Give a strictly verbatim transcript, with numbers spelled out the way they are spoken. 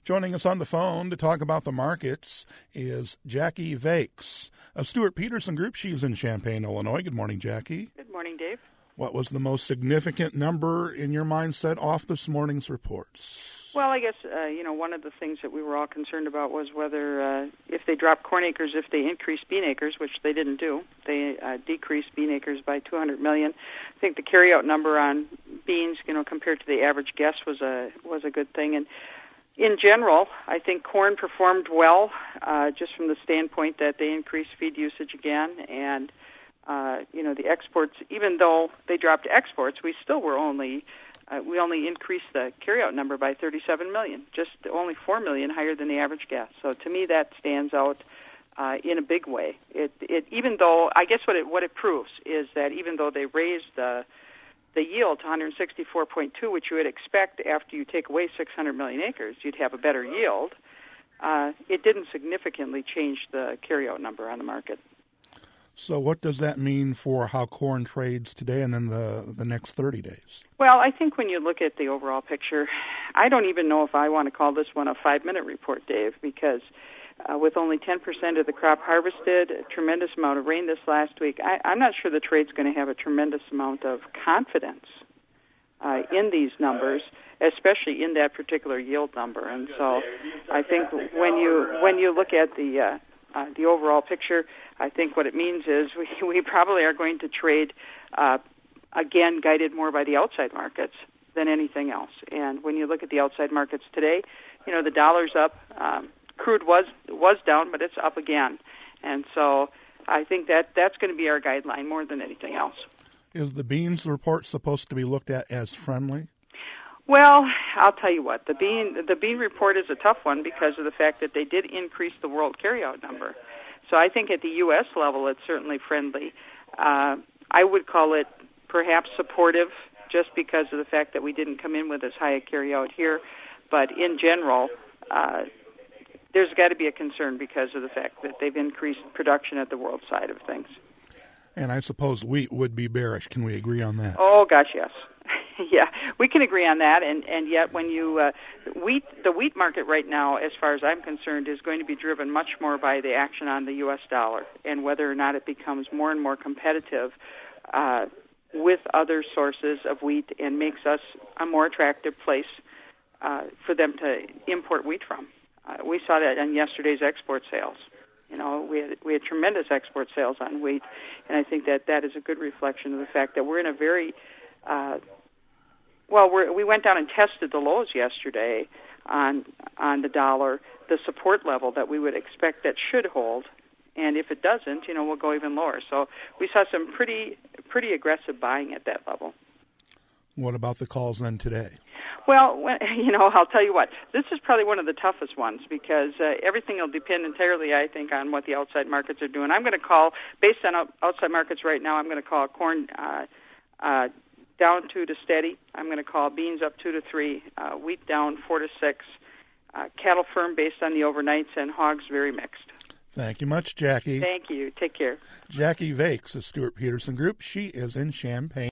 Joining us on the phone to talk about the markets is Jackie Vakes of Stewart Peterson Group. She is in Champaign, Illinois. Good morning, Jackie. Good morning, Dave. What was the most significant number in your mindset off this morning's reports? Well, I guess, uh, you know, one of the things that we were all concerned about was whether uh, if they dropped corn acres, if they increased bean acres, which they didn't do. They uh, decreased bean acres by two hundred million. I think the carryout number on beans, you know, compared to the average guess was a was a good thing. And in general, I think corn performed well, uh, just from the standpoint that they increased feed usage again. And, uh, you know, the exports, even though they dropped exports, we still were only... Uh, we only increased the carryout number by thirty-seven million, just only four million higher than the average guess. So to me, that stands out uh, in a big way. It, it, even though, I guess what it what it proves is that even though they raised the the yield to one hundred sixty-four point two, which you would expect after you take away six hundred million acres, you'd have a better yield. Uh, it didn't significantly change the carryout number on the market. So what does that mean for how corn trades today and then the the next thirty days? Well, I think when you look at the overall picture, I don't even know if I want to call this one a five-minute report, Dave, because uh, with only ten percent of the crop harvested, a tremendous amount of rain this last week, I, I'm not sure the trade's going to have a tremendous amount of confidence uh, in these numbers, especially in that particular yield number. And so I think when you when you look at the uh, Uh, the overall picture, I think what it means is we, we probably are going to trade, uh, again, guided more by the outside markets than anything else. And when you look at the outside markets today, you know, the dollar's up. Um, crude was was down, but it's up again. And so I think that that's going to be our guideline more than anything else. Is the beans report supposed to be looked at as friendly? Well, I'll tell you what, the bean the bean report is a tough one because of the fact that they did increase the world carryout number. So I think at the U S level, it's certainly friendly. Uh, I would call it perhaps supportive just because of the fact that we didn't come in with as high a carryout here. But in general, uh, there's got to be a concern because of the fact that they've increased production at the world side of things. And I suppose wheat would be bearish. Can we agree on that? Oh, gosh, yes. Yeah, we can agree on that, and, and yet when you uh, wheat, the wheat market right now, as far as I'm concerned, is going to be driven much more by the action on the U S dollar and whether or not it becomes more and more competitive uh, with other sources of wheat and makes us a more attractive place uh, for them to import wheat from. Uh, we saw that in yesterday's export sales. You know, we had we had tremendous export sales on wheat, and I think that that is a good reflection of the fact that we're in a very uh, Well, we're, we went down and tested the lows yesterday on on the dollar, the support level that we would expect that should hold, and if it doesn't, you know, we'll go even lower. So we saw some pretty pretty aggressive buying at that level. What about the calls then today? Well, when, you know, I'll tell you what, this is probably one of the toughest ones because uh, everything will depend entirely, I think, on what the outside markets are doing. I'm going to call, based on outside markets right now, I'm going to call corn uh, uh, down two to steady. I'm going to call beans up two to three, uh, wheat down four to six, uh, cattle firm based on the overnights, and hogs very mixed. Thank you much, Jackie. Thank you. Take care. Jackie Vakes of Stewart Peterson Group. She is in Champaign.